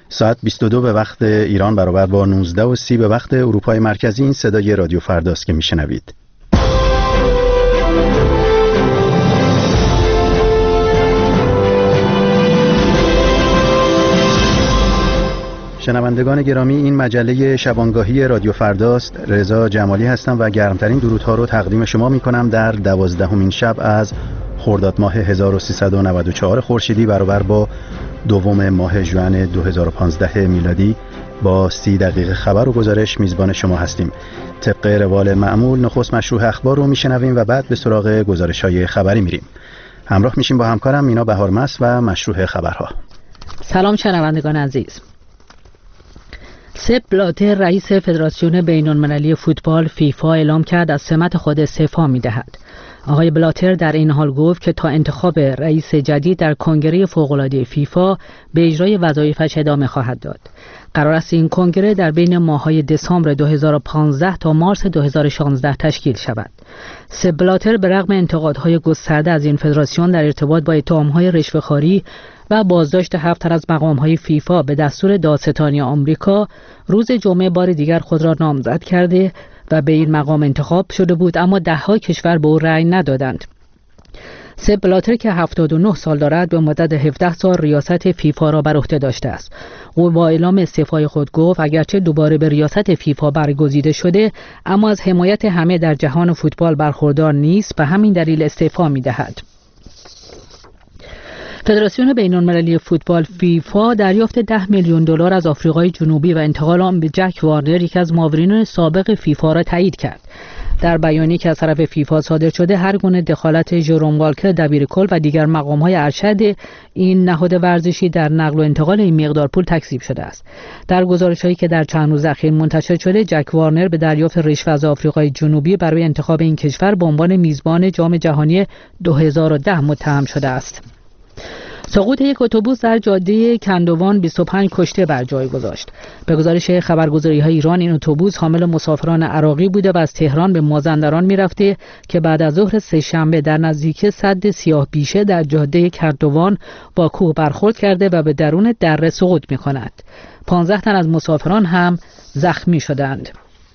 ساعت 22 به وقت ایران برابر با 19:30 به وقت اروپای مرکزی. این صدای رادیو فرداست که میشنوید. شنوندگان گرامی، این مجله شبانگاهی رادیو فرداست. رضا جمالی هستم و گرمترین درودها رو تقدیم شما می کنم در 12مین شب از خرداد ماه 1394 خورشیدی برابر با دوم ماه ژوئن 2015 میلادی. با 30 دقیقه خبر و گزارش میزبان شما هستیم. طبق روال معمول نخست مشروع اخبار رو میشنویم و بعد به سراغ گزارش‌های خبری میریم. همراه میشیم با همکارم مینا بهارمست و مشروع خبرها. سلام شنوندگان عزیز. سپ بلاتر رئیس فدراسیون بین‌المللی فوتبال فیفا اعلام کرد از سمت خود استعفا می‌دهد. آقای بلاتر در این حال گفت که تا انتخاب رئیس جدید در کنگره فوق‌العاده فیفا به اجرای وظایفش ادامه خواهد داد. قرار است این کنگره در بین ماه‌های دسامبر 2015 تا مارس 2016 تشکیل شود. سپ بلاتر به رغم انتقادهای گسترده از این فدراسیون در ارتباط با اتهام‌های رشوه‌خواری و بازداشت 7 تن از مقام‌های فیفا به دستور دادستانی آمریکا روز جمعه بار دیگر خود را نامزد کرده و به این مقام انتخاب شده بود، اما ده‌ها کشور به او رأی ندادند. سپ بلاتر که 79 سال دارد به مدت 17 سال ریاست فیفا را بر عهده داشته است. او با اعلام استعفای خود گفت اگرچه دوباره به ریاست فیفا برگزیده شده، اما از حمایت همه در جهان فوتبال برخوردار نیست، به همین دلیل استعفا می‌دهد. فدراسیون بین‌المللی فوتبال فیفا دریافت $10 میلیون از آفریقای جنوبی و انتقال آن به جک وارنر، یک از معاونین سابق فیفا، را تایید کرد. در بیانیه‌ای که از طرف فیفا صادر شده، هر گونه دخالت ژروم والکر دبیرکل و دیگر مقام‌های ارشد این نهاد ورزشی در نقل و انتقال این مقدار پول تکذیب شده است. در گزارش‌هایی که در چند روز اخیر منتشر شده، جک وارنر به دریافت رشوه از آفریقای جنوبی برای انتخاب این کشور به عنوان میزبان جام جهانی 2010 متهم شده است. سقوط یک اتوبوس در جاده کندوان 25 کشته بر جای گذاشت. به گزارش خبرگزاری‌های ایران، این اتوبوس حامل مسافران عراقی بوده و از تهران به مازندران می‌رفته که بعد از ظهر سه‌شنبه در نزدیکی سد سیاه بیشه در جاده کندوان با کوه برخورد کرده و به درون دره سقوط می‌کند. 15 تن از مسافران هم زخمی شدند.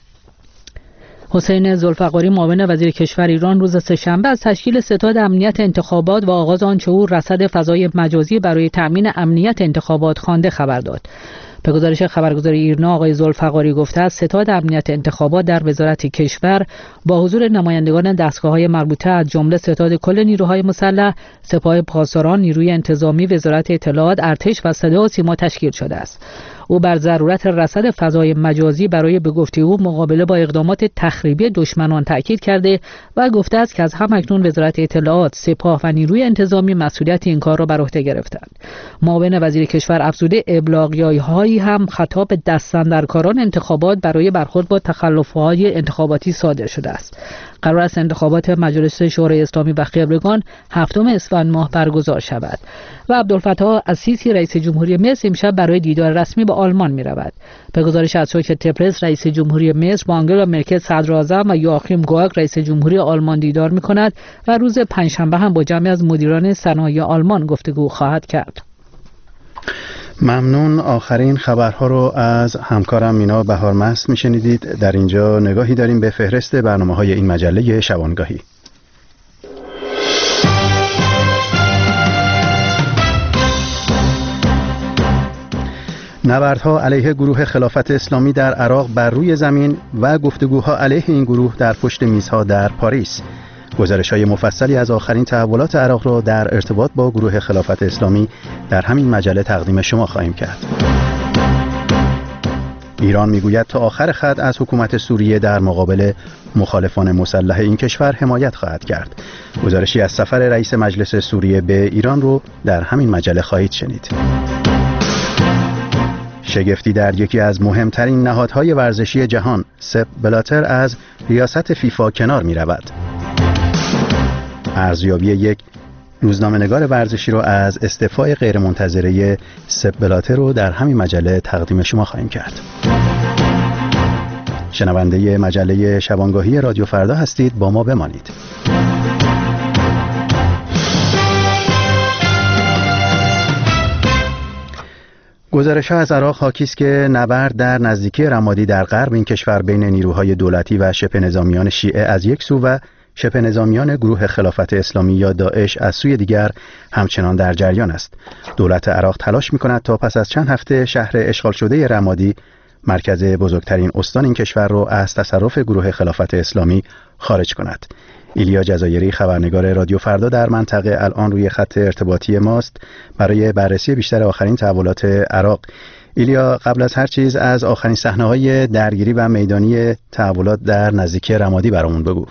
حسین ذوالفقاری معاون وزیر کشور ایران روز سه‌شنبه از تشکیل ستاد امنیت انتخابات و آغاز آنچه او رصد فضای مجازی برای تأمین امنیت انتخابات خوانده خبر داد. به گزارش خبرگزاری ایرنا، آقای ذوالفقاری گفته است ستاد امنیت انتخابات در وزارت کشور با حضور نمایندگان دستگاه‌های مربوطه از جمله ستاد کل نیروهای مسلح، سپاه پاسداران، نیروی انتظامی، وزارت اطلاعات، ارتش و صدا و سیما تشکیل شده است. او بر ضرورت رصد فضای مجازی برای به گفته او مقابله با اقدامات تخریبی دشمنان تاکید کرده و گفته است که از همکنون وزارت اطلاعات، سپاه و نیروی انتظامی مسئولیت این کار را بر عهده گرفتند. معاون وزیر کشور افزوده ابلاغیه‌هایی هم خطاب به دستاندرکاران انتخابات برای برخورد با تخلف‌های انتخاباتی صادر شده است. قرار است انتخابات مجلس شورای اسلامی و خبرگان 7 اسفند ماه برگزار شود و عبدالفتاح السیسی رئیس جمهوری مصر امشب برای دیدار رسمی به آلمان می رود. به گزارش اسوشییتد پرس، رئیس جمهوری مصر با آنگلا مرکل صدراعظم و یواخیم گوآک رئیس جمهوری آلمان دیدار می کند و روز پنجشنبه هم با جمعی از مدیران صنایع آلمان گفتگو خواهد کرد. ممنون. آخرین خبرها رو از همکارم مینا بهارمست میشنیدید. در اینجا نگاهی داریم به فهرست برنامه‌های این مجله شبانگاهی. نبردها علیه گروه خلافت اسلامی در عراق بر روی زمین و گفتگوها علیه این گروه در پشت میزها در پاریس. گزارش‌های مفصلی از آخرین تحولات عراق را در ارتباط با گروه خلافت اسلامی در همین مجله تقدیم شما خواهیم کرد. ایران میگوید تا آخر خط از حکومت سوریه در مقابل مخالفان مسلح این کشور حمایت خواهد کرد. گزارشی از سفر رئیس مجلس سوریه به ایران رو در همین مجله خواهید شنید. شگفتی در یکی از مهمترین نهادهای ورزشی جهان، سپ بلاتر از ریاست فیفا کنار می رود. ارزیابی یک روزنامه‌نگار ورزشی رو از استعفای غیرمنتظره سپ بلاتر رو در همین مجله تقدیم شما خواهیم کرد. شنونده مجله شبانگاهی رادیو فردا هستید، با ما بمانید. گزارش‌ها از عراق حاکی است که نبرد در نزدیکی رمادی در غرب این کشور بین نیروهای دولتی و شبه نظامیان شیعه از یک سو و شبه نظامیان گروه خلافت اسلامی یا داعش از سوی دیگر همچنان در جریان است. دولت عراق تلاش می‌کند تا پس از چند هفته شهر اشغال شده رمادی، مرکز بزرگترین استان این کشور را از تصرف گروه خلافت اسلامی خارج کند. ایلیا جزایری خبرنگار رادیو فردا در منطقه الان روی خط ارتباطی ماست برای بررسی بیشتر آخرین تحولات عراق. ایلیا، قبل از هر چیز از آخرین صحنه‌های درگیری و میدانی تحولات در نزدیکی رمادی برامون بگو.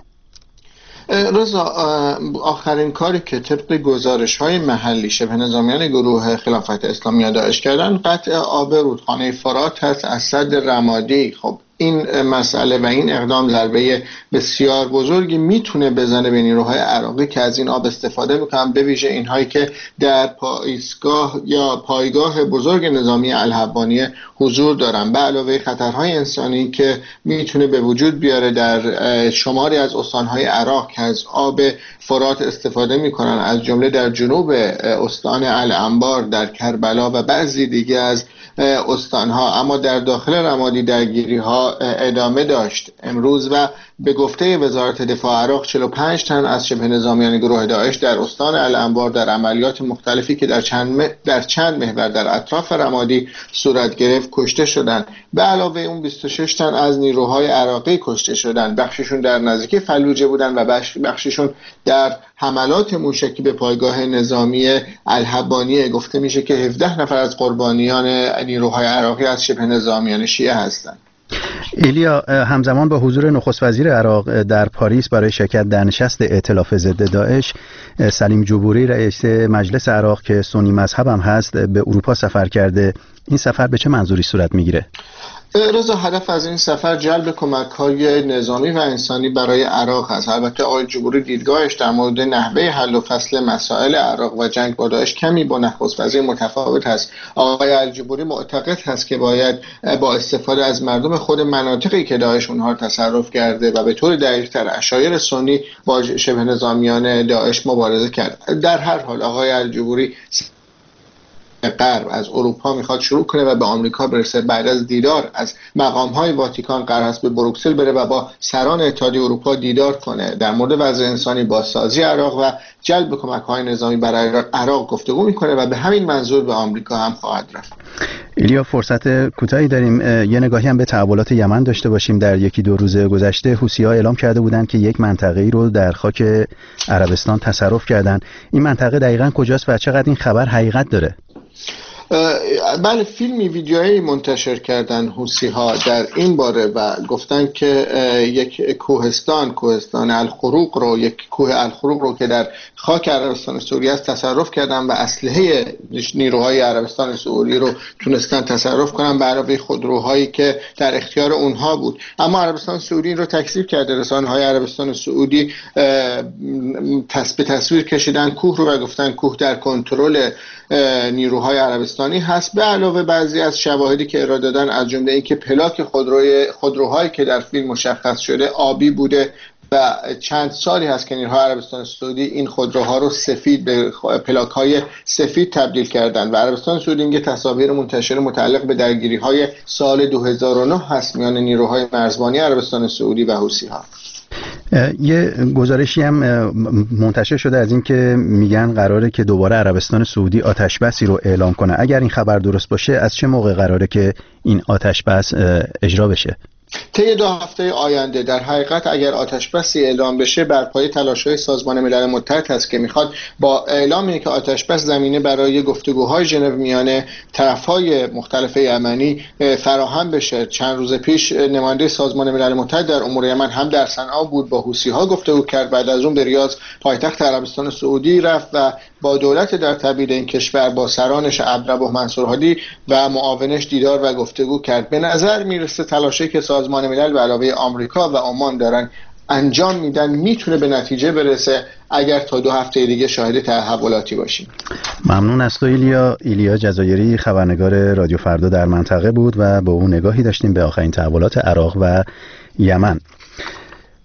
رضا، آخرین کاری که طبق گزارش‌های محلی شبه نظامیان گروه خلافت اسلامی یا داعش کردن قطع آب رودخانه فرات هست از سد رمادی. خب این مسئله و این اقدام ضربه بسیار بزرگی میتونه بزنه به نیروهای عراقی که از این آب استفاده میکنن، به ویژه اینهایی که در پایگاه یا پایگاه بزرگ نظامی الحبانی حضور دارن، به علاوه خطرهای انسانی که میتونه به وجود بیاره در شماری از استانهای عراق که از آب فرات استفاده میکنن، از جمله در جنوب استان الانبار، در کربلا و بعضی دیگه از استانها. اما در داخل رمادی درگیری ها ادامه داشت امروز و به گفته وزارت دفاع عراق 45 تن از شبه نظامیان گروه داعش در استان الانبار در عملیات مختلفی که در چند محور در اطراف رمادی صورت گرفت کشته شدند. به علاوه اون 26 تن از نیروهای عراقی کشته شدند، بخششون در نزدیکی فلوجه بودند و بخششون در حملات موشکی به پایگاه نظامی الحبانی. گفته میشه که 17 نفر از قربانیان نیروهای عراقی از شبه نظامیان شیعه هستند. ایلیا، همزمان با حضور نخست وزیر عراق در پاریس برای شرکت در نشست ائتلاف ضد داعش، سلیم جبوری رئیس مجلس عراق که سنی مذهب هم هست به اروپا سفر کرده. این سفر به چه منظوری صورت میگیره؟ رضا، هدف از این سفر جلب کمک‌های نظامی و انسانی برای عراق است. البته آقای جبوری دیدگاهش در مورد نحوه حل و فصل مسائل عراق و جنگ با داعش کمی با نخست وزیر متفاوت است. آقای الجبوری معتقد هست که باید با استفاده از مردم خود مناطقی که داعش اونها تصرف کرده و به طور دقیق‌تر عشایر سنی با شبه نظامیان داعش مبارزه کرد. در هر حال آقای الجبوری غرب از اروپا میخواد شروع کنه و به آمریکا برسه. بعد از دیدار از مقام‌های واتیکان قرار است به بروکسل بره و با سران اتحادیه اروپا دیدار کنه، در مورد وضع انسانی، بازسازی عراق و جلب کمک‌های نظامی برای عراق گفتگو میکنه و به همین منظور به آمریکا هم خواهد رفت. ایلیا، فرصت کوتاهی داریم یه نگاهی هم به تحولات یمن داشته باشیم. در یکی دو روز گذشته حوثی‌ها اعلام کرده بودند که یک منطقه‌ای رو در خاک عربستان تصرف کردن. این منطقه دقیقاً کجاست و چقدر این خبر حقیقت داره؟ بله، فیلمی ویدیویی منتشر کردن حوثی‌ها در این باره و گفتن که یک کوهستان الخروق رو، یک کوه الخروق رو که در خاک عربستان سعودی است تصرف کردن و اسلحه نیروهای عربستان سعودی رو تونستن تصرف کنن به علاوه خودروهایی که در اختیار اونها بود. اما عربستان سعودی رو تکذیب کرده. رسانه‌های عربستان سعودی تصویر کشیدن کوه رو و گفتن کوه در کنترل نیروهای عربستانی هست. به علاوه بعضی از شواهدی که ارائه دادن از جمله اینکه پلاک خودروهایی که در فیلم مشخص شده آبی بوده و چند سالی هست که نیروهای عربستان سعودی این خودروها رو سفید به پلاک‌های سفید تبدیل کردن و عربستان سعودی میگه تصاویر منتشر متعلق به درگیری‌های سال 2009 هست میان نیروهای مرزبانی عربستان سعودی و حوثی‌ها. یه گزارشی هم منتشر شده از این که میگن قراره که دوباره عربستان سعودی آتش بسی رو اعلام کنه. اگر این خبر درست باشه از چه موقع قراره که این آتش بس اجرا بشه؟ طی 2 هفته آینده. در حقیقت اگر آتش بسی اعلام بشه بر پایه تلاش‌های سازمان ملل متحد هست که میخواد با اعلام اینه که آتش بس زمینه برای گفتگوهای ژنو میان طرف‌های مختلف یمنی فراهم بشه. چند روز پیش نماینده سازمان ملل متحد در امور یمن هم در صنعا بود، با حوثی‌ها گفتگو کرد. بعد از اون به ریاض پایتخت عربستان سعودی رفت و با دولت در تبعید این کشور، با سرانش عبدالرب منصور هادی و معاونش دیدار و گفتگو کرد. به نظر میرسه تلاشی که سازمان ملل به علاوه آمریکا و عمان دارن انجام میدن میتونه به نتیجه برسه اگر تا 2 هفته دیگه شاهد تحولاتی باشیم. ممنون از تو ایلیا جزایری، خبرنگار رادیو فردا در منطقه بود و با اون نگاهی داشتیم به آخرین تحولات عراق و یمن.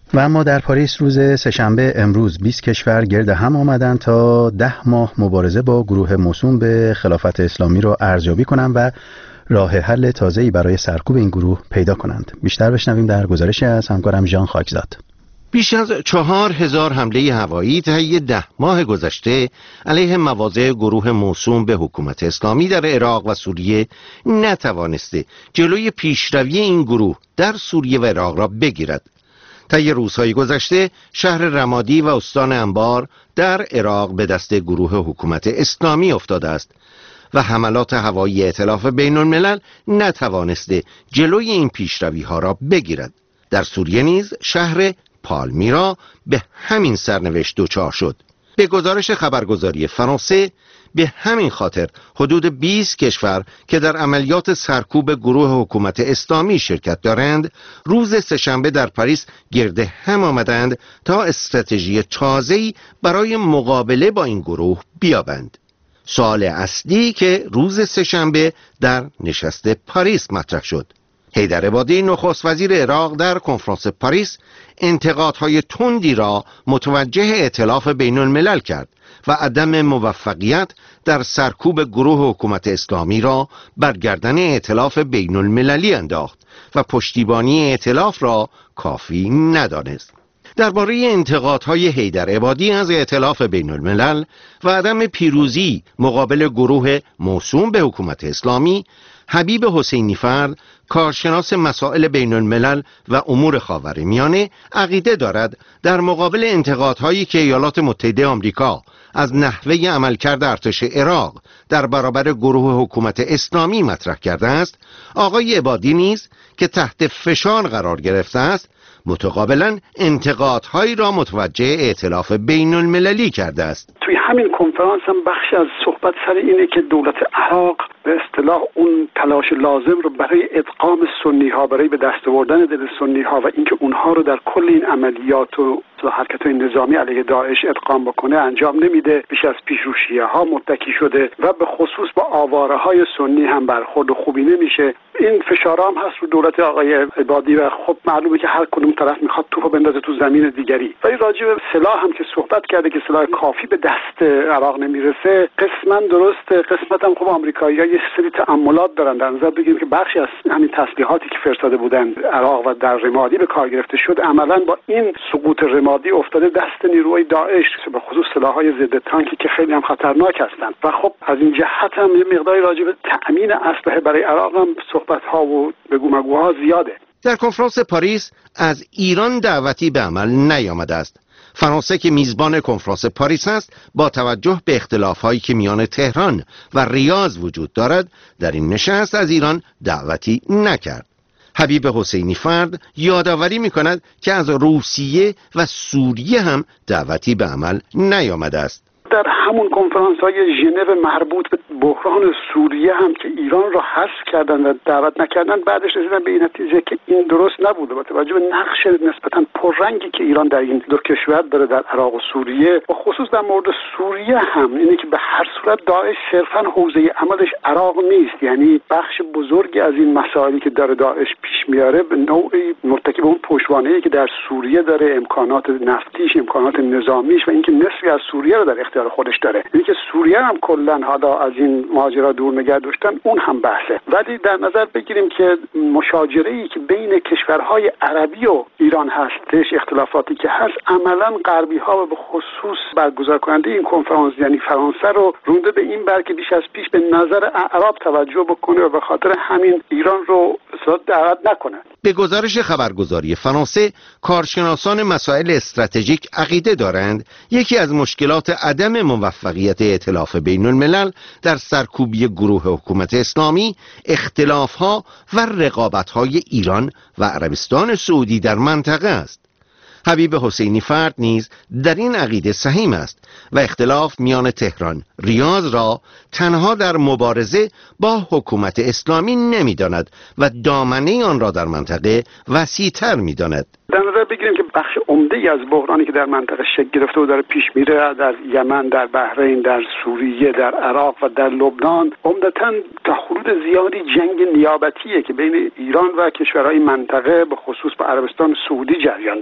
و اما در پاریس روز سه‌شنبه امروز 20 کشور گرد هم آمدند تا 10 ماه مبارزه با گروه موسوم به خلافت اسلامی را ارزیابی کنند و راه حل تازه‌ای برای سرکوب این گروه پیدا کنند. بیشتر بشنویم در گزارشی از همکارم ژان خاکزاد. بیش از 4000 حمله هوایی طی 10 ماه گذشته علیه مواضع گروه موسوم به حکومت اسلامی در عراق و سوریه نتوانسته جلوی پیشروی این گروه در سوریه و عراق را بگیرد. طی روزهای گذشته شهر رمادی و استان انبار در عراق به دست گروه حکومت اسلامی افتاده است و حملات هوایی ائتلاف بین الملل نتوانسته جلوی این پیشروی ها را بگیرد. در سوریه نیز شهر پالمیرا به همین سرنوشت دچار شد. به گزارش خبرگزاری فرانسه به همین خاطر حدود 20 کشور که در عملیات سرکوب گروه حکومت اسلامی شرکت دارند روز سه‌شنبه در پاریس گرد هم آمدند تا استراتژی تازه‌ای برای مقابله با این گروه بیابند. سوال اصلی که روز سه‌شنبه در نشست پاریس مطرح شد. حیدر عبادی نخست وزیر عراق در کنفرانس پاریس انتقادهای تندی را متوجه ائتلاف بین الملل کرد و عدم موفقیت در سرکوب گروه حکومت اسلامی را بر گردن ائتلاف بین المللی انداخت و پشتیبانی ائتلاف را کافی ندانست. درباره انتقادهای حیدر عبادی از ائتلاف بین الملل و عدم پیروزی مقابل گروه موسوم به حکومت اسلامی، حبیب حسینی فرد کارشناس مسائل بین الملل و امور خاورمیانه عقیده دارد در مقابل انتقادهایی که ایالات متحده آمریکا از نحوه عملکرد ارتش عراق در برابر گروه حکومت اسلامی مطرح کرده است، آقای عبادی نیز که تحت فشار قرار گرفته است متقابلا انتقادهایی را متوجه ائتلاف بین المللی کرده است. توی همین کنفرانس هم بخشی از صحبت سر اینه که دولت عراق به اصطلاح اون تلاش لازم رو برای ادغام سنی ها، برای به دست آوردن دل سنی ها و اینکه اونها رو در کل این عملیات و حرکت‌های نظامی علیه داعش ادغام بکنه انجام نمیده. بیش از پیش رو شیعه ها متکی شده و به خصوص با آواره های سنی هم برخورد خوبی نمیشه. این فشارام هست رو دولت آقای عبادی و خب معلومه که هر کدوم طرف میخواد توپو بندازه تو زمین دیگری. ولی راجع به سلاح هم که صحبت کرده که سلاح کافی به دست عراق نمیرسه، قسما درسته، قسمت هم خب آمریکایی‌ها یه سری تأملات دارن. در نظر بگیریم که بخشی از همین تسلیحاتی که فرستاده بودن عراق و در رمادی به کار گرفته شد عملاً با این سقوط رمادی افتاده دست نیروهای داعش، به خصوص سلاح‌های ضد تانکی که خیلی هم خطرناک هستند. و خب از این جهت هم یه مقداری راجع به تأمین اسلحه برای عراق هم صحبت‌ها و بگومگوها زیاده. در کنفرانس پاریس از ایران دعوتی به عمل نیامده است. فرانسه که میزبان کنفرانس پاریس است، با توجه به اختلاف‌هایی که میان تهران و ریاض وجود دارد، در این نشست از ایران دعوتی نکرد. حبیب حسینی فرد یادآوری می‌کند که از روسیه و سوریه هم دعوتی به عمل نیامده است. در همون کنفرانس‌های ژنو مربوط به بحران سوریه هم که ایران را حذف کردن و دعوت نکردن، بعدش رسیدن به این نتیجه که این درست نبوده با توجه به نقش نسبتاً پررنگی که ایران در این دو کشور داره، در عراق و سوریه. و خصوص در مورد سوریه هم اینه که به هر صورت داعش صرفاً حوزه عملش عراق نیست، یعنی بخش بزرگی از این مسائلی که داره داعش پیش میاره به نوعی مرتکب اون پشتوانه‌ای که در سوریه داره، امکانات نفتیش، امکانات نظامیش و اینکه نصفی از سوریه رو در اختیار خودش داره. اینکه سوریه هم کلا حالا از این ماجرا دور نگه داشتن اون هم بحثه. ولی در نظر بگیریم که مشاجره‌ای که بین کشورهای عربی و ایران هستش، اختلافاتی که هست، عملاً غربی‌ها و به خصوص برگزار کننده این کنفرانس یعنی فرانسه رو رونده به این بر که بیش از پیش به نظر اعراب توجه بکنه و به خاطر همین ایران رو اصلا دعوت نکنه. به گزارش خبرگزاری فرانسه، کارشناسان مسائل استراتژیک عقیده دارند یکی از مشکلات عدم موفقیت ائتلاف بین الملل در سرکوبی گروه حکومت اسلامی اختلاف‌ها و رقابت‌های ایران و عربستان سعودی در منطقه است. حبیب حسینی فرد نیز در این عقیده سهیم است و اختلاف میان تهران ریاض را تنها در مبارزه با حکومت اسلامی نمی‌داند و دامنه آن را در منطقه وسیع‌تر می‌داند. در نظر بگیریم که بخش عمده‌ای از بحرانی که در منطقه شکل گرفته و داره پیش میره، در یمن، در بحرین، در سوریه، در عراق و در لبنان، عمدتاً تا حدود زیادی جنگ نیابتیه که بین ایران و کشورهای منطقه به خصوص با عربستان سعودی جریان داره.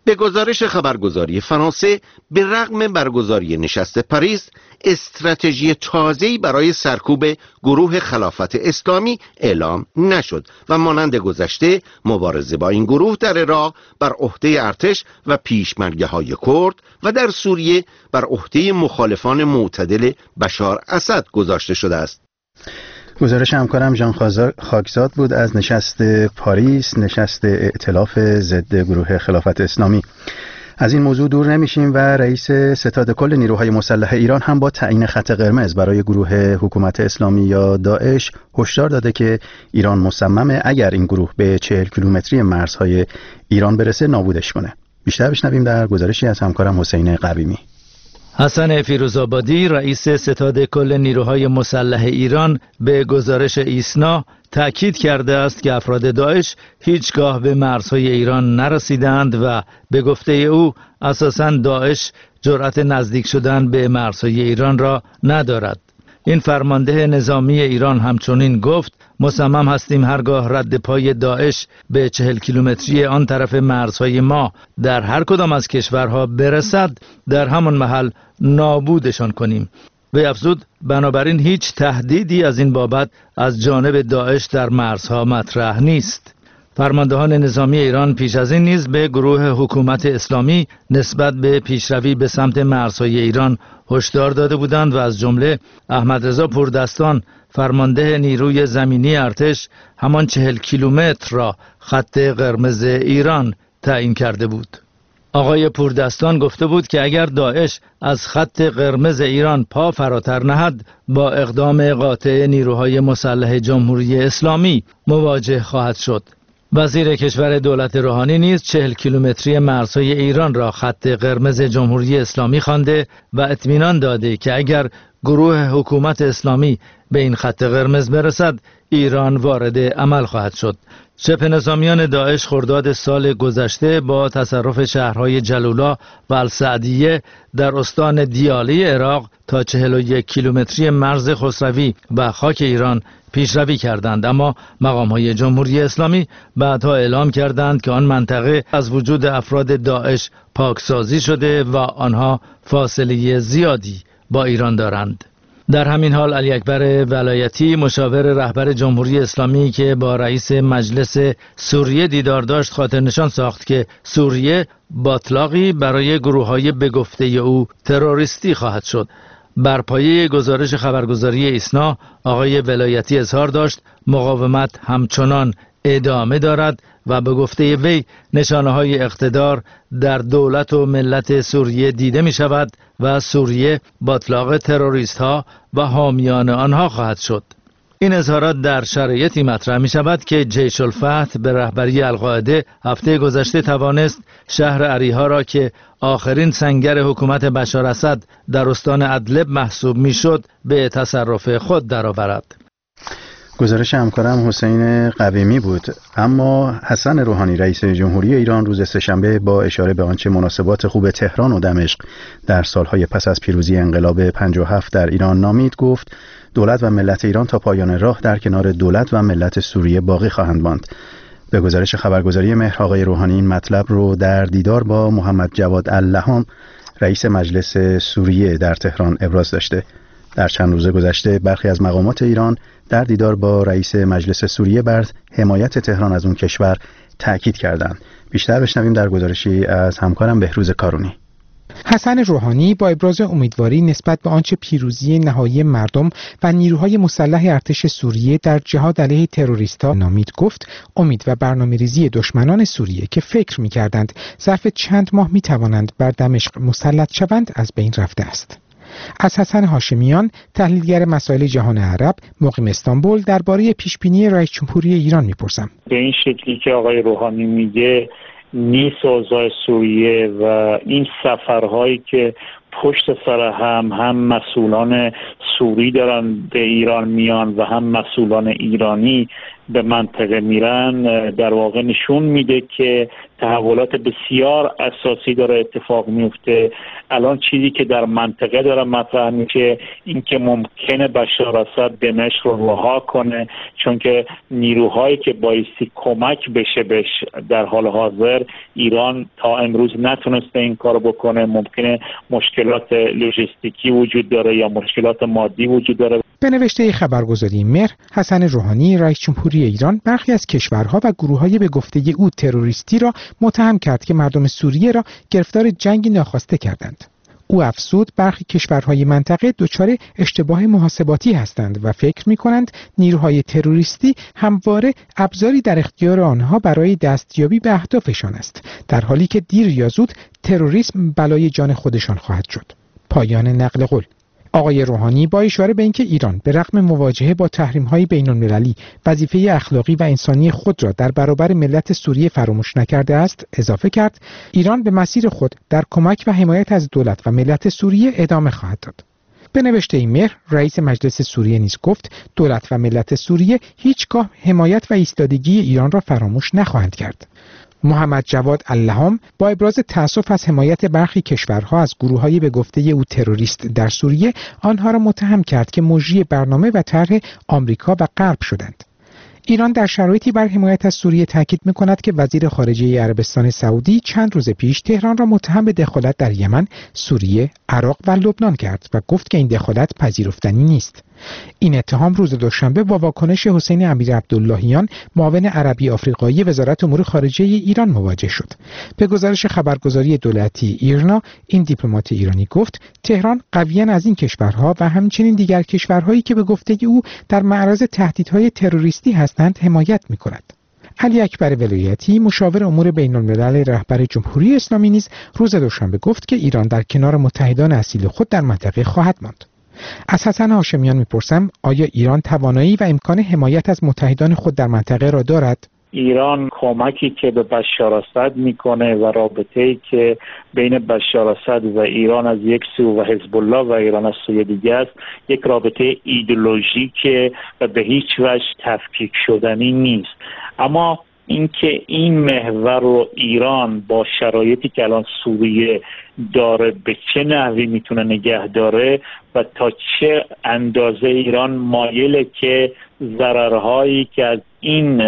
به گزارش خبرگزاری فرانسه، به رغم برگزاری نشست پاریس، استراتژی تازه‌ای برای سرکوب گروه خلافت اسلامی اعلام نشد و مانند گذشته مبارزه با این گروه در عراق بر عهده ارتش و پیشمرگه‌های کرد و در سوریه بر عهده مخالفان معتدل بشار اسد گذاشته شده است. گزارش همکارم ژان خاکزاد بود از نشست پاریس، نشست ائتلاف ضد گروه خلافت اسلامی. از این موضوع دور نمیشیم و رئیس ستاد کل نیروهای مسلح ایران هم با تعیین خط قرمز برای گروه حکومت اسلامی یا داعش هشدار داده که ایران مصممه اگر این گروه به 40 کیلومتری مرزهای ایران برسه نابودش کنه. بیشتر بشنویم در گزارشی از همکارم حسین قویمی. حسن فیروزآبادی رئیس ستاد کل نیروهای مسلح ایران به گزارش ایسنا تأکید کرده است که افراد داعش هیچگاه به مرزهای ایران نرسیدند و به گفته او اساساً داعش جرأت نزدیک شدن به مرزهای ایران را ندارد. این فرمانده نظامی ایران همچنین گفت مصمم هستیم هرگاه رد پای داعش به 40 کیلومتری آن طرف مرزهای ما در هر کدام از کشورها برسد در همان محل نابودشان کنیم. وی افزود بنابراین هیچ تهدیدی از این بابت از جانب داعش در مرزها مطرح نیست. فرماندهان نظامی ایران پیش از این نیز به گروه حکومت اسلامی نسبت به پیشروی به سمت مرزهای ایران هشدار داده بودند و از جمله احمد رضا پوردستان فرمانده نیروی زمینی ارتش همان 40 کیلومتر را خط قرمز ایران تعیین کرده بود. آقای پوردستان گفته بود که اگر داعش از خط قرمز ایران پا فراتر نهد با اقدام قاطع نیروهای مسلح جمهوری اسلامی مواجه خواهد شد. وزیر کشور دولت روحانی نیز 40 کیلومتری مرزهای ایران را خط قرمز جمهوری اسلامی خوانده و اطمینان داده که اگر گروه حکومت اسلامی به این خط قرمز برسد ایران وارد عمل خواهد شد. شبه نظامیان داعش خرداد سال گذشته با تصرف شهرهای جلولا و السعدیه در استان دیاله عراق تا 41 کیلومتری مرز خسروی و خاک ایران پیشروی کردند، اما مقام‌های جمهوری اسلامی بعدها اعلام کردند که آن منطقه از وجود افراد داعش پاکسازی شده و آنها فاصله زیادی با ایران دارند. در همین حال علی اکبر ولایتی مشاور رهبر جمهوری اسلامی که با رئیس مجلس سوریه دیدار داشت خاطر نشان ساخت که سوریه باطلاقی برای گروه‌های به گفته او تروریستی خواهد شد. بر پایه گزارش خبرگزاری ایسنا آقای ولایتی اظهار داشت مقاومت همچنان ادامه دارد و به گفته وی نشانه‌های اقتدار در دولت و ملت سوریه دیده می شود و سوریه باطلاق تروریست ها و حامیان آنها خواهد شد. این اظهارات در شرایطی مطرح می شود که جیش الفتح به رهبری القاعده هفته گذشته توانست شهر عریها را که آخرین سنگر حکومت بشار اسد در استان ادلب محسوب می شد به تصرف خود درآورد. گزارش همکارم حسین قویمی بود. اما حسن روحانی رئیس جمهوری ایران روز سه‌شنبه با اشاره به آنچه مناسبات خوب تهران و دمشق در سالهای پس از پیروزی انقلاب 57 در ایران نامید گفت دولت و ملت ایران تا پایان راه در کنار دولت و ملت سوریه باقی خواهند ماند. به گزارش خبرگزاری مهر آقای روحانی این مطلب رو در دیدار با محمد جواد اللهام رئیس مجلس سوریه در تهران ابراز داشته. در چند روز گذشته برخی از مقامات ایران در دیدار با رئیس مجلس سوریه بر حمایت تهران از اون کشور تأکید کردند. بیشتر بشنویم در گزارشی از همکارم بهروز کارونی. حسن روحانی با ابراز امیدواری نسبت به آنچه پیروزی نهایی مردم و نیروهای مسلح ارتش سوریه در جهاد علیه تروریست‌ها نامید گفت امید و برنامه‌ریزی دشمنان سوریه که فکر می‌کردند ظرف چند ماه می‌توانند بر دمشق مسلط شوند از بین رفته است. از حسن هاشمیان تحلیلگر مسائل جهان عرب مقیم استانبول درباره پیشبینی رئیس جمهوری ایران می‌پرسم. به این شکلی که آقای روحانی میگه نیست اوضاع سوریه و این سفرهایی که پشت سر هم مسئولان سوری دارن به ایران میان و هم مسئولان ایرانی به منطقه میرن در واقع نشون میده که تحولات بسیار اساسی داره اتفاق میفته. الان چیزی که در منطقه داره مطرح میشه این که ممکنه بشار اسد دمشق رو رها کنه، چون که نیروهایی که بایستی کمک بشه بهش در حال حاضر ایران تا امروز نتونسته این کارو بکنه. ممکنه مشکلات لوجستیکی وجود داره یا مشکلات مادی وجود داره. به نوشته خبرگزاری مهر، حسن روحانی رئیس جمهوری ایران برخی از کشورها و گروه‌های به گفته او تروریستی را متهم کرد که مردم سوریه را گرفتار جنگی ناخواسته کردند. او افزود برخی کشورهای منطقه دچار اشتباه محاسباتی هستند و فکر می‌کنند نیروهای تروریستی همواره ابزاری در اختیار آنها برای دستیابی به اهدافشان است، در حالی که دیر یا زود تروریسم بلای جان خودشان خواهد شد. پایان نقل قول. آقای روحانی با اشاره به اینکه ایران به رغم مواجهه با تحریم‌های بین‌المللی وظیفه اخلاقی و انسانی خود را در برابر ملت سوریه فراموش نکرده است، اضافه کرد ایران به مسیر خود در کمک و حمایت از دولت و ملت سوریه ادامه خواهد داد. به نوشته مهر، رئیس مجلس سوریه نیز گفت دولت و ملت سوریه هیچگاه حمایت و ایستادگی ایران را فراموش نخواهند کرد. محمد جواد اللهام با ابراز تأسف از حمایت برخی کشورها از گروه‌های به گفته او تروریست در سوریه، آنها را متهم کرد که مجری برنامه و طرح آمریکا و غرب شدند. ایران در شرایطی بر حمایت از سوریه تاکید می‌کند که وزیر خارجه عربستان سعودی چند روز پیش تهران را متهم به دخالت در یمن، سوریه، عراق و لبنان کرد و گفت که این دخالت پذیرفتنی نیست. این اتهام روز دوشنبه با واکنش حسین امیرعبداللهیان، معاون عربی آفریقایی وزارت امور خارجه ایران مواجه شد. به گزارش خبرگزاری دولتی ایرنا، این دیپلمات ایرانی گفت تهران قویاً از این کشورها و همچنین دیگر کشورهایی که به گفته او در معرض تهدیدهای تروریستی هستند حمایت می‌کند. علی اکبر ولایتی، مشاور امور بین‌الملل رهبر جمهوری اسلامی نیز روز دوشنبه گفت که ایران در کنار متحدان اصیل خود در منطقه خواهد ماند. از حسن هاشمیان میپرسم آیا ایران توانایی و امکان حمایت از متحدان خود در منطقه را دارد؟ ایران کمکی که به بشار اسد میکنه و رابطه‌ای که بین بشار اسد و ایران از یک سو و حزب الله و ایران از سوی دیگه است، یک رابطه ایدئولوژیکه و به هیچ وجه تفکیک شدنی نیست. اما اینکه این محور رو ایران با شرایطی که الان سوریه داره به چه نحوی میتونه نگه داره و تا چه اندازه ایران مایله که ضررهایی که از این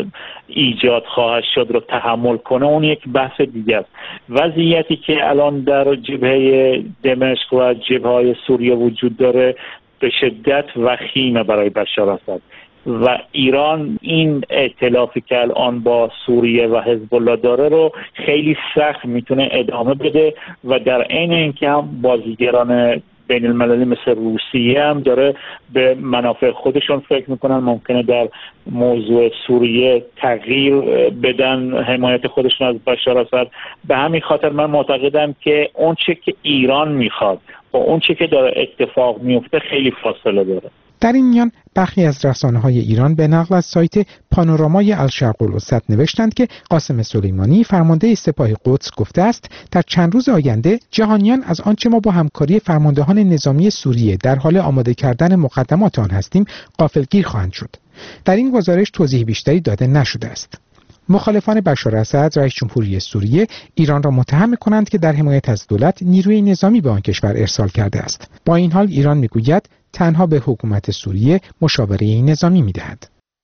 ایجاد خواهد شد رو تحمل کنه، اون یک بحث دیگه است. وضعیتی که الان در جبهه دمشق و جبهه‌های سوریه وجود داره به شدت وخیمه برای بشار اسد و ایران این ائتلافی که الان با سوریه و حزب الله داره رو خیلی سخت میتونه ادامه بده و در عین اینکه هم بازیگران بین المللی مثل روسیه هم داره به منافع خودشون فکر میکنن، ممکنه در موضوع سوریه تغییر بدن حمایت خودشون از بشار اسد. به همین خاطر من معتقدم که اون چه که ایران میخواد با اون چه که داره اتفاق میفته خیلی فاصله داره. در این میان برخی از رسانه‌های ایران به نقل از سایت پانورامای الشرق الوسط نوشتند که قاسم سلیمانی فرمانده سپاه قدس گفته است در چند روز آینده جهانیان از آنچه ما با همکاری فرماندهان نظامی سوریه در حال آماده کردن مقدمات آن هستیم غافلگیر خواهند شد. در این گزارش توضیح بیشتری داده نشده است. مخالفان بشار اسد رئیس جمهوری سوریه ایران را متهم می‌کنند که در حمایت از دولت نیروی نظامی به آن کشور ارسال کرده است. با این حال ایران می‌گوید تنها به حکومت سوریه مشاوره نظامی می‌دهد.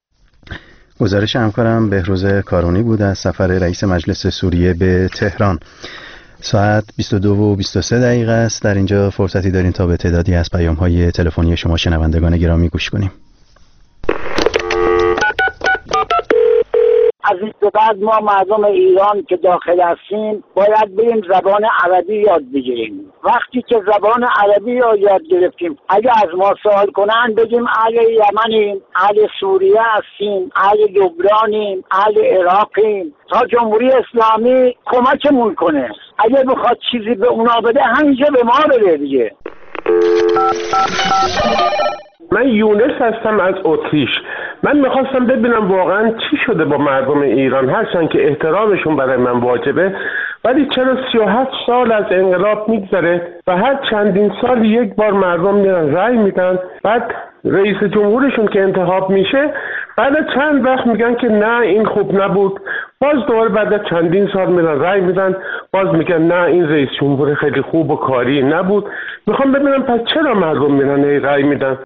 گزارش همکارم بهروز کارونی بود از سفر رئیس مجلس سوریه به تهران. ساعت 22:23 است. در اینجا فرصتی داریم تا به تعدادی از پیام‌های تلفنی شما شنوندگان گرامی گوش کنیم. از این به بعد ما مردم ایران که داخل هستیم باید بریم زبان عربی یاد بگیریم. وقتی که زبان عربی رو یاد گرفتیم اگه از ما سوال کنن بگیم اهل یمنیم، اهل سوریه هستیم، اهل لبنانیم، اهل عراقیم، تا جمهوری اسلامی کمکمون کنه. اگه بخواد چیزی به اونا بده همینجا به ما بده دیگه. من یونس هستم از اتریش. من میخواستم ببینم واقعا چی شده با مردم ایران، هرچند که احترامشون برای من واجبه، ولی چرا 37 سال از انقلاب میگذره و هر چندین سال یک بار مردم میرن رأی میدن، بعد رئیس جمهورشون که انتخاب میشه بعد چند وقت میگن که نه این خوب نبود، باز دوباره بعد از چندین سال میرن رأی میدن، باز میگن نه این رئیس جمهور خیلی خوب و کاری نبود. میخوام ببینم پس چرا مردم میرن رأی میدن؟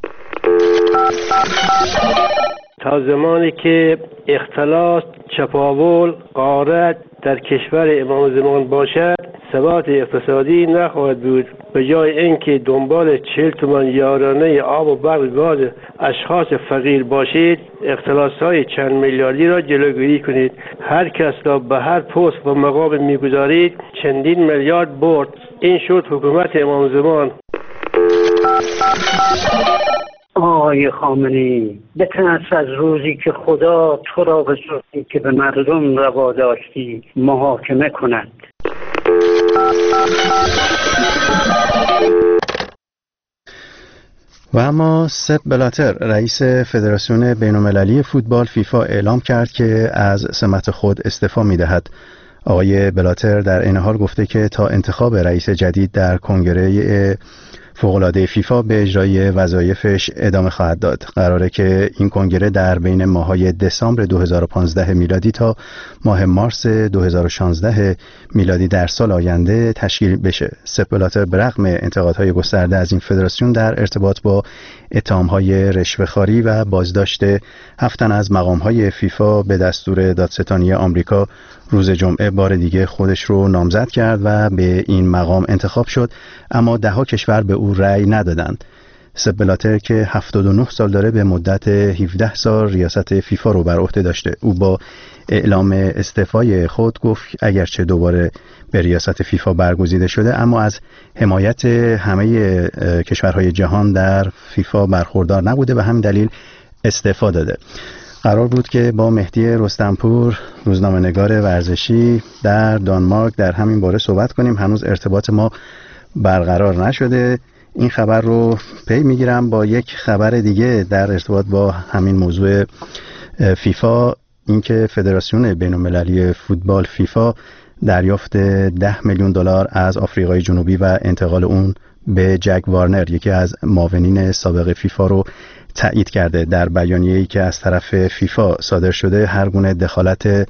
تا زمانی که اختلاس، چپاول، غارت در کشور امام زمان باشد ثبات اقتصادی نخواهد بود. به جای اینکه دنبال 40 تومان یارانه آب و برق گاز اشخاص فقیر باشید، اختلاس‌های چند میلیاردی را جلوگیری کنید. هر کس را به هر پست و مقام میگذارید چندین میلیارد برد. این شد حکومت امام زمان. آقای خامنه‌ای، بترس از روزی که خدا تو را به صورتی که به مردم روا داشتی محاکمه کند. و اما سپ بلاتر رئیس فدراسیون بین‌المللی فوتبال فیفا اعلام کرد که از سمت خود استعفا می‌دهد. آقای بلاتر در این حال گفته که تا انتخاب رئیس جدید در کنگره فوق‌العاده فیفا به اجرای وظایفش ادامه خواهد داد. قراره که این کنگره در بین ماه‌های دسامبر 2015 میلادی تا ماه مارس 2016 میلادی در سال آینده تشکیل بشه. سپ بلاتر برغم انتقادهای گسترده از این فدراسیون در ارتباط با اتهام‌های رشوه‌خواری و بازداشت 7 تن از مقام‌های فیفا به دستور دادستانی آمریکا روز جمعه بار دیگه خودش رو نامزد کرد و به این مقام انتخاب شد، اما 10 کشور به او رأی ندادند. سپ بلاتر که 79 سال داره به مدت 17 سال ریاست فیفا رو بر عهده داشته. او با اعلام استعفای خود گفت اگرچه دوباره به ریاست فیفا برگزیده شده اما از حمایت همه کشورهای جهان در فیفا برخوردار نبوده و همین دلیل استعفا داده. قرار بود که با مهدی رستمپور روزنامه‌نگار ورزشی در دانمارک در همین باره صحبت کنیم. هنوز ارتباط ما برقرار نشده. این خبر رو پی میگیرم با یک خبر دیگه در ارتباط با همین موضوع فیفا، اینکه فدراسیون بین‌المللی فوتبال فیفا دریافت 10 میلیون دلار از آفریقای جنوبی و انتقال اون به جک وارنر، یکی از معاونین سابق فیفا رو تایید کرده. در بیانیه‌ای که از طرف فیفا صادر شده هر گونه دخالت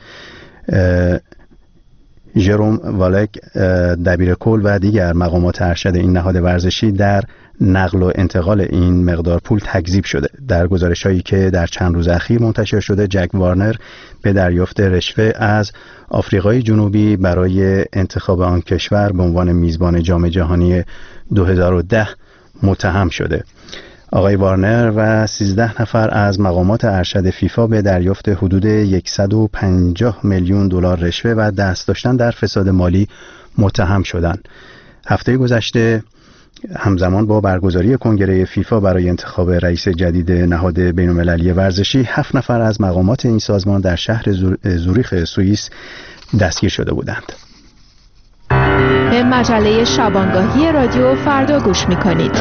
ژروم والک دبیر کل و دیگر مقامات ارشد این نهاد ورزشی در نقل و انتقال این مقدار پول تکذیب شده. در گزارش‌هایی که در چند روز اخیر منتشر شده جک وارنر به دریافت رشوه از آفریقای جنوبی برای انتخاب آن کشور به عنوان میزبان جام جهانی 2010 متهم شده. آقای وارنر و 13 نفر از مقامات ارشد فیفا به دریافت حدود 150 میلیون دلار رشوه و دست داشتن در فساد مالی متهم شدند. هفته گذشته همزمان با برگزاری کنگره فیفا برای انتخاب رئیس جدید نهاد بین‌المللی ورزشی 7 نفر از مقامات این سازمان در شهر زوریخ سوئیس دستگیر شده بودند. به مجله شبانگاهی رادیو فردا گوش می‌کنید.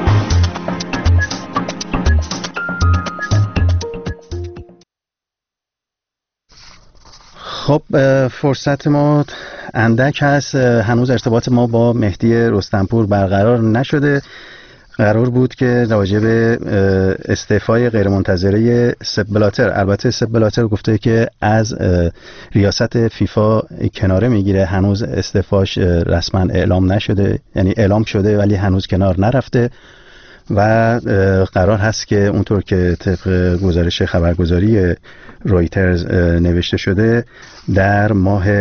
خب فرصت ما اندک هست. هنوز ارتباط ما با مهدی رستمپور برقرار نشده. قرار بود که راجع به استعفای غیرمنتظره سپ بلاتر، البته سپ بلاتر گفته که از ریاست فیفا کناره میگیره، هنوز استعفاش رسما اعلام نشده، یعنی اعلام شده ولی هنوز کنار نرفته و قرار هست که اونطور که طبق گزارش خبرگزاری رویترز نوشته شده در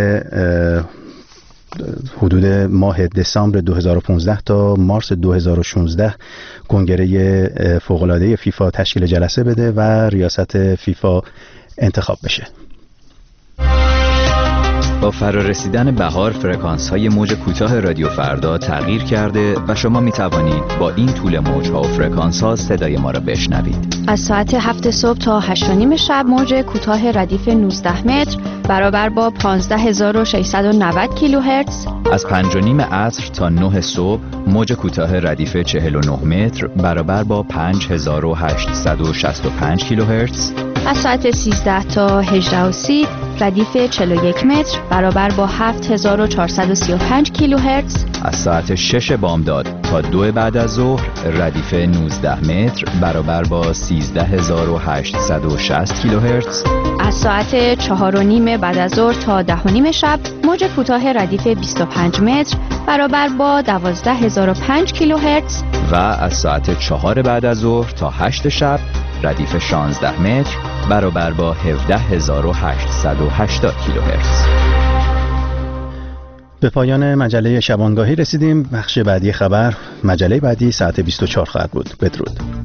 حدود ماه دسامبر 2015 تا مارس 2016 کنگره فوق‌العاده فیفا تشکیل جلسه بده و ریاست فیفا انتخاب بشه. با فرارسیدن بهار فرکانس‌های موج کوتاه رادیو فردا تغییر کرده و شما می توانید با این طول موج‌ها و فرکانس‌ها صدای ما را بشنوید. از ساعت 7 صبح تا 8:30 شب موج کوتاه ردیف 19 متر برابر با 15690 کیلوهرتز. از 5:30 عصر تا 9 صبح موج کوتاه ردیف 49 متر برابر با 5865 کیلوهرتز. از ساعت 13 تا 18:30 ردیف 41 متر برابر با 7435 کیلوهرتز. از ساعت 6 بامداد تا 2 بعد از ظهر ردیف 19 متر برابر با 13860 کیلوهرتز. از ساعت 4:30 بعد از ظهر تا 10:30 شب موج کوتاه ردیف 25 متر برابر با 12005 کیلوهرتز. و از ساعت 4 بعد از ظهر تا 8 شب ردیف 16 متر برابر با 17880 کیلوهرتز. به پایان مجله شبانگاهی رسیدیم. بخش بعدی خبر مجله بعدی ساعت 24 خواهد بود. بدرود.